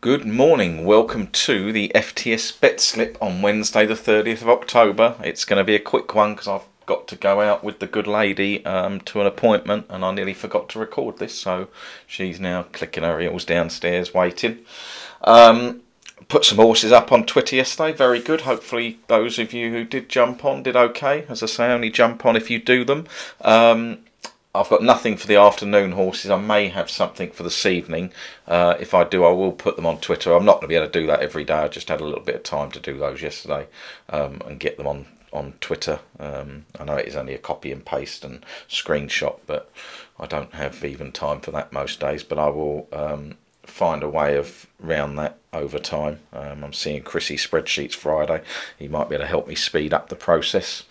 Good morning, welcome to the FTS bet slip on Wednesday the 30th of October. It's going to be a quick one because I've got to go out with the good lady to an appointment and I nearly forgot to record this, so she's now clicking her heels downstairs waiting. Put some horses up on Twitter yesterday, very good. Hopefully those of you who did jump on did okay. As I say, only jump on if you do them. I've got nothing for the afternoon horses. I may have something for this evening. If I do, I will put them on Twitter. I'm not going to be able to do that every day. I just had a little bit of time to do those yesterday and get them on Twitter. I know it is only a copy and paste and screenshot, but I don't have even time for that most days. But I will find a way of round that over time. I'm seeing Chrissy Spreadsheets Friday. He might be able to help me speed up the process.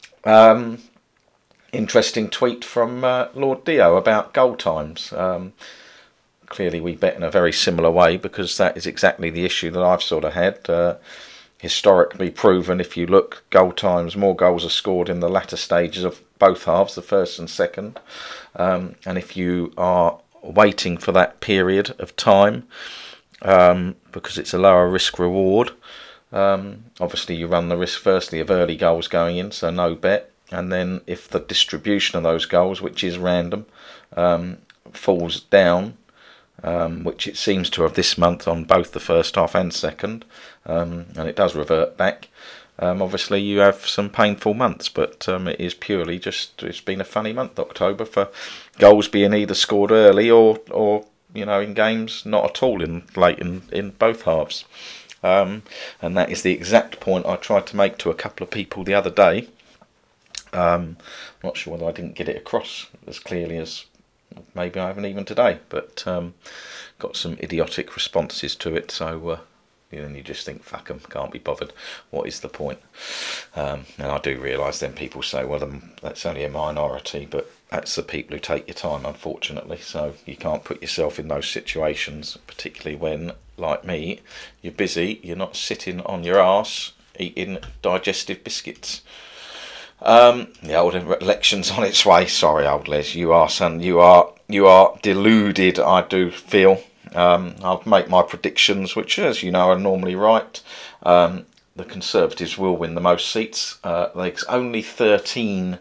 Interesting tweet from Lord Dio about goal times. Clearly we bet in a very similar way because that is exactly the issue that I've sort of had. Historically proven, if you look, goal times, more goals are scored in the latter stages of both halves, the first and second. And if you are waiting for that period of time, because it's a lower risk reward, obviously you run the risk firstly of early goals going in, so no bet. And then if the distribution of those goals, which is random, falls down, which it seems to have this month on both the first half and second, and it does revert back, obviously you have some painful months, but it is purely just, it's been a funny month, October, for goals being either scored early or you know, in games not at all late in both halves. And that is the exact point I tried to make to a couple of people the other day. I'm not sure whether I didn't get it across as clearly as maybe I haven't even today, but got some idiotic responses to it, so then you just think, fuck 'em, can't be bothered, what is the point? And I do realise then people say, well, that's only a minority, but that's the people who take your time, unfortunately, so you can't put yourself in those situations, particularly when, like me, you're busy, you're not sitting on your arse eating digestive biscuits. The old election's on its way. Sorry, old Les, you are deluded, I do feel. I'll make my predictions, which, as you know, are normally right. The Conservatives will win the most seats. There's only 13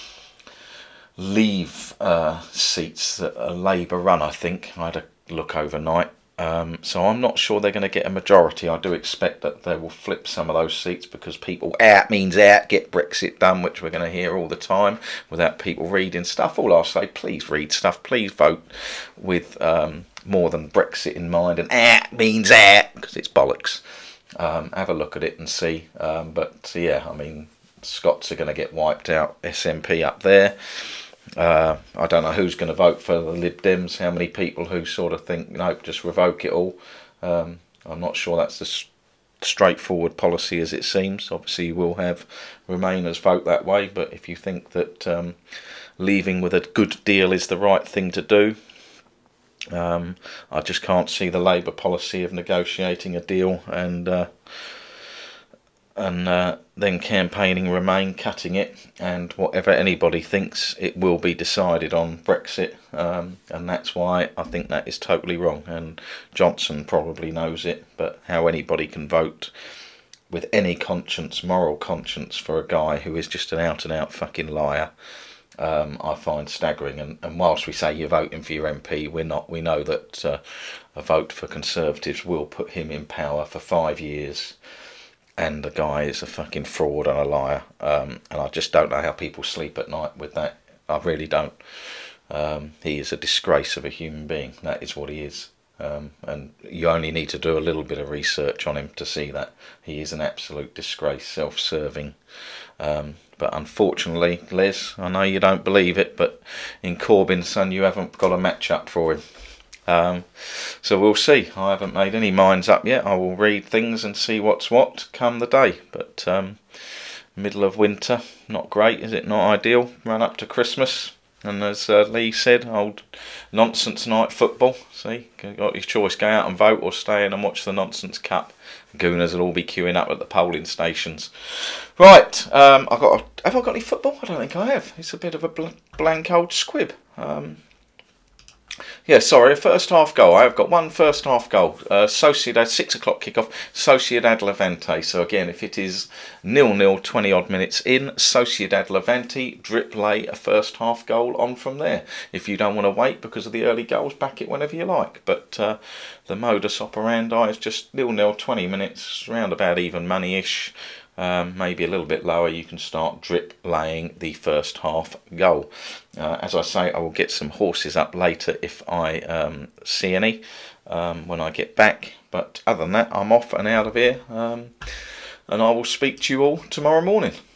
Leave seats that are Labour run, I think. I had a look overnight. So I'm not sure they're going to get a majority. I do expect that they will flip some of those seats because people out means out, get Brexit done, which we're going to hear all the time without people reading stuff. All I'll say, please read stuff, please vote with more than Brexit in mind, and out means out because it's bollocks. Have a look at it and see. But yeah, I mean, Scots are going to get wiped out, SNP up there. I don't know who's going to vote for the Lib Dems, how many people who sort of think, nope, just revoke it all. I'm not sure that's as straightforward policy as it seems. Obviously you will have Remainers vote that way, but if you think that leaving with a good deal is the right thing to do, I just can't see the Labour policy of negotiating a deal and then campaigning Remain, cutting it, and whatever anybody thinks, it will be decided on Brexit, and that's why I think that is totally wrong, and Johnson probably knows it, but how anybody can vote with any conscience, moral conscience, for a guy who is just an out-and-out fucking liar, I find staggering. And whilst we say you're voting for your MP, we know that a vote for Conservatives will put him in power for 5 years, and the guy is a fucking fraud and a liar, and I just don't know how people sleep at night with that. I really don't. He is a disgrace of a human being. That is what he is. And you only need to do a little bit of research on him to see that he is an absolute disgrace, self-serving. But unfortunately, Les, I know you don't believe it, but in Corbyn's son, you haven't got a match up for him. So we'll see. I haven't made any minds up yet. I will read things and see what's what come the day. But middle of winter, not great, is it? Not ideal. Run up to Christmas, and as Lee said, old nonsense night football. See, got your choice: go out and vote or stay in and watch the Nonsense Cup. Gooners will all be queuing up at the polling stations. Right, have I got any football? I don't think I have. It's a bit of a blank old squib. Yeah, sorry, a first half goal. I have got one first half goal. Sociedad, 6 o'clock kickoff, Sociedad Levante. So again, if it is 0-0, 20 odd minutes in, Sociedad Levante, drip lay a first half goal on from there. If you don't want to wait because of the early goals, back it whenever you like. But the modus operandi is just 0-0, 20 minutes, round about even money-ish. Maybe a little bit lower, you can start drip laying the first half goal. As I say, I will get some horses up later if I see any when I get back. But other than that, I'm off and out of here, and I will speak to you all tomorrow morning.